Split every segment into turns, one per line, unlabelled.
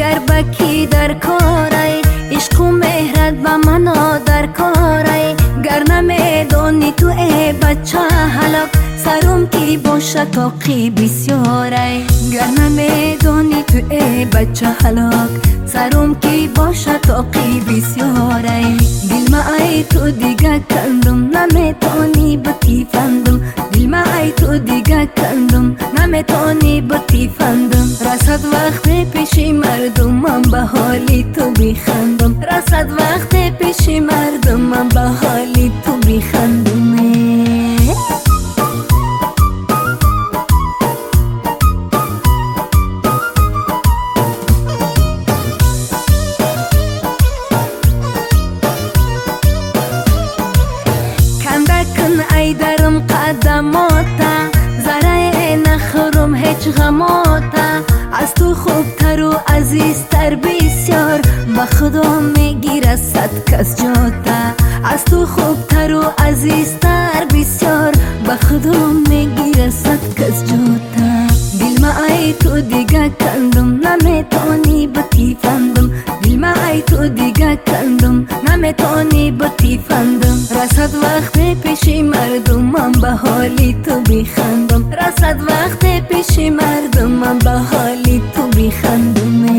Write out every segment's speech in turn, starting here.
دیگر بکی در کاری، عشق و مهرت با منو در کاری. گر نمیدانی تو ای بچه هلاک، سرم کی باشه تاقی بسیاری. گر نمیدانی تو ای بچه هلاک، سرم کی باشه تاقی بسیاری. دل ما ای تو دیگه کندم، نمیتونی بتیفندم. دل ما ای تو دیگه کندم، نمیتونی بتیفندم. رسد وقت پیش مردم، من به حالی تو بخندم. رسد وقت پیش مردم، من به حالی تو بخندم. ای درم قدماتا، ذره نخورم هیچ غماتا. از تو خوبتر و عزیزتر بسیار، به خدا میگیره صد کس جاتا. از تو خوبتر و عزیزتر بسیار، به خدا میگیره صد کس جاتا. دل ما ای تو دیگه کندم، نمیتونی بتیفندم. دل ما ای تو دیگه کندم، نمیتونی بتیفندم. رسد وقت پیش مردم، من به حالی تو بخندم. رسد وقت پیش مردم، من به حالی تو بخندم.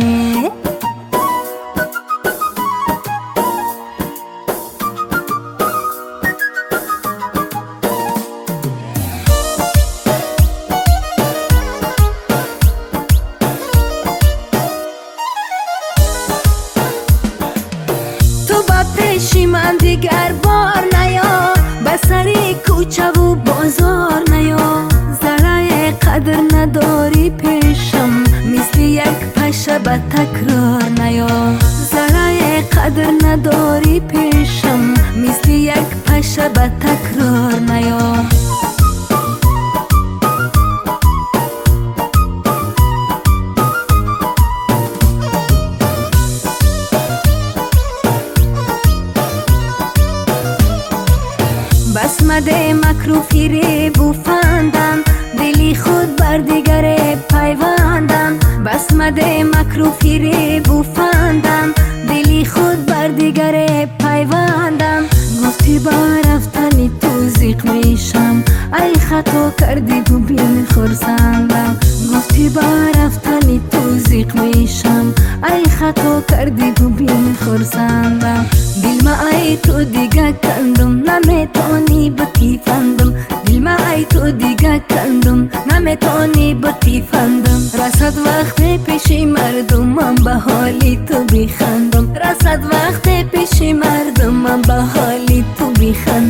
پیش من دیگر بار نیا، بسری کوچه و بازار نیا. ذره قدر نداری پیشم، مثل یک پشه به تکرار نیا. ذره قدر نداری پیشم، مثل یک پشه به تکرار نیا. بس مده مکر و فریب و فندم، دلی خود بر دیگر پیوندم. بس مده مکر و فریب و فندم، دلی خود بر دیگر پیوندم. گفتی با رفتنی تو زیق میشم، ای خطا کردی تو بین خرسندم. گفتی با رفتنی تو زیق میشم، ای خطا کردی تو بین خرسندم. دل ما ای تو دیگه کندم، نمیتونی بتیفندم. دل ما ای تو دیگه کندم، نمیتونی بتیفندم. رسد وقت پیش مردم، من به حالی تو بخندم. رسد وقت پیش مردم، من به حالی تو بخندم.